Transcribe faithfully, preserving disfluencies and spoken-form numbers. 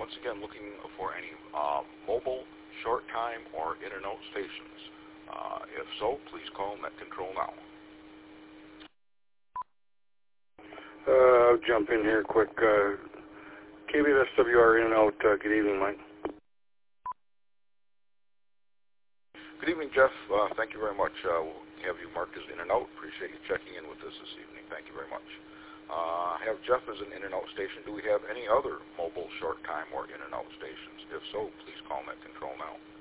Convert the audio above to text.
once again looking for any uh, mobile, short time, or in and out stations. Uh, if so, please call Net Control now. Uh, I'll jump in here quick. Uh, K B S W R in and out. Uh, good evening, Mike. Good evening, Jeff. Uh, thank you very much. Uh, we'll have you marked as in and out. Appreciate you checking in with us this evening. Thank you very much. Uh, I have Jeff as an in and out station. Do we have any other mobile, short time, or in and out stations? If so, please call Net Control now.